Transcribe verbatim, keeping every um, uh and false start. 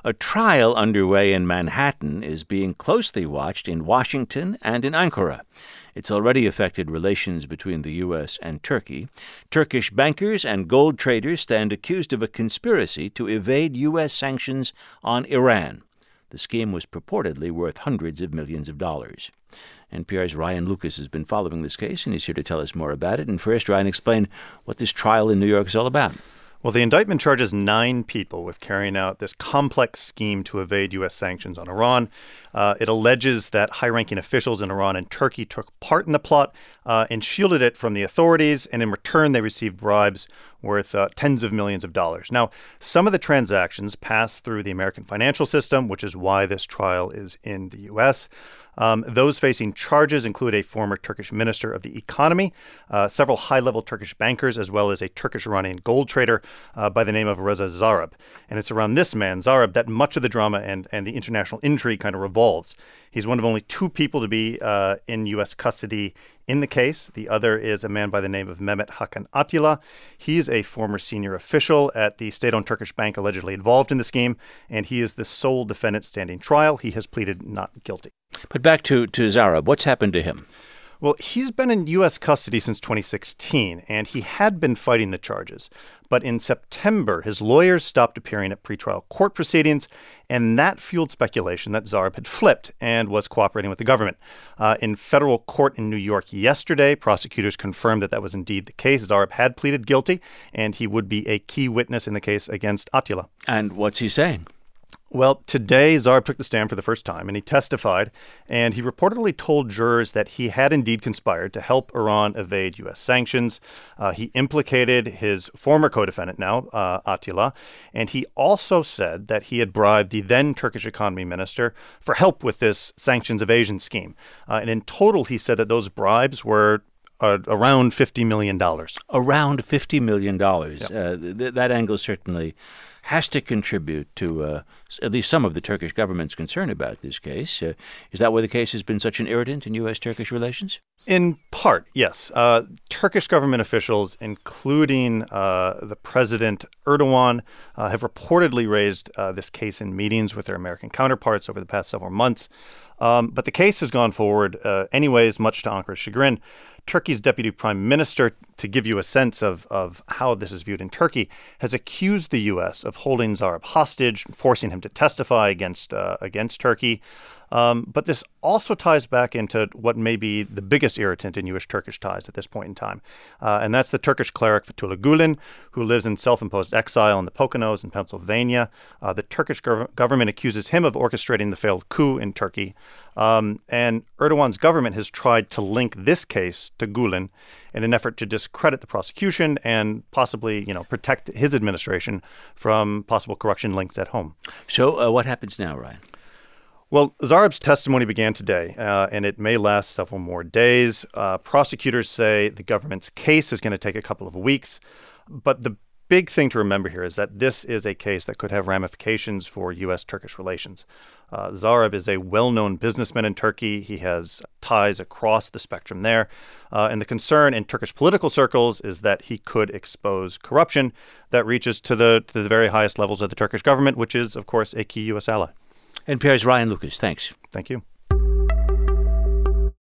A trial underway in Manhattan is being closely watched in Washington and in Ankara. It's already affected relations between the U S and Turkey. Turkish bankers and gold traders stand accused of a conspiracy to evade U S sanctions on Iran. The scheme was purportedly worth hundreds of millions of dollars. N P R's Ryan Lucas has been following this case, and he's here to tell us more about it. And first, Ryan, explain what this trial in New York is all about. Well, the indictment charges nine people with carrying out this complex scheme to evade U S sanctions on Iran. Uh, it alleges that high-ranking officials in Iran and Turkey took part in the plot uh, and shielded it from the authorities, and in return, they received bribes worth uh, tens of millions of dollars. Now, some of the transactions passed through the American financial system, which is why this trial is in the U S. Um, those facing charges include a former Turkish minister of the economy, uh, several high-level Turkish bankers, as well as a Turkish-Iranian gold trader uh, by the name of Reza Zarrab. And it's around this man, Zarrab, that much of the drama and, and the international intrigue kind of revolves. He's one of only two people to be uh, in U S custody in the case. The other is a man by the name of Mehmet Hakan Atilla. He's a former senior official at the state-owned Turkish bank allegedly involved in the scheme, and he is the sole defendant standing trial. He has pleaded not guilty. But back to, to Zarrab, what's happened to him? Well, he's been in U S custody since twenty sixteen, and he had been fighting the charges. But in September, his lawyers stopped appearing at pretrial court proceedings, and that fueled speculation that Zarrab had flipped and was cooperating with the government. Uh, in federal court in New York yesterday, prosecutors confirmed that that was indeed the case. Zarrab had pleaded guilty, and he would be a key witness in the case against Atilla. And what's he saying? Well, today, Zarrab took the stand for the first time, and he testified, and he reportedly told jurors that he had indeed conspired to help Iran evade U S sanctions. Uh, he implicated his former co-defendant now, uh, Atilla, and he also said that he had bribed the then Turkish economy minister for help with this sanctions evasion scheme. Uh, and in total, he said that those bribes were Uh, around fifty million dollars. Around fifty million dollars. Yep. Uh, th- that angle certainly has to contribute to uh, at least some of the Turkish government's concern about this case. Uh, is that why the case has been such an irritant in U S-Turkish relations? In part, yes. Uh, Turkish government officials, including uh, the President Erdogan, uh, have reportedly raised uh, this case in meetings with their American counterparts over the past several months. Um, but the case has gone forward uh, anyways, much to Ankara's chagrin. Turkey's deputy prime minister, to give you a sense of, of how this is viewed in Turkey, has accused the U S of holding Zarrab hostage, forcing him to testify against uh, against Turkey. Um, but this also ties back into what may be the biggest irritant in U S-Turkish ties at this point in time. Uh, and that's the Turkish cleric Fethullah Gulen, who lives in self-imposed exile in the Poconos in Pennsylvania. Uh, the Turkish gov- government accuses him of orchestrating the failed coup in Turkey. Um, and Erdogan's government has tried to link this case to Gulen in an effort to discredit the prosecution and possibly, you know, protect his administration from possible corruption links at home. So uh, what happens now, Ryan? Well, Zarrab's testimony began today, uh, and it may last several more days. Uh, prosecutors say the government's case is going to take a couple of weeks. But the big thing to remember here is that this is a case that could have ramifications for U S-Turkish relations. Uh, Zarrab is a well-known businessman in Turkey. He has ties across the spectrum there. Uh, and the concern in Turkish political circles is that he could expose corruption that reaches to the, to the very highest levels of the Turkish government, which is, of course, a key U S ally. N P R's Ryan Lucas, thanks. Thank you.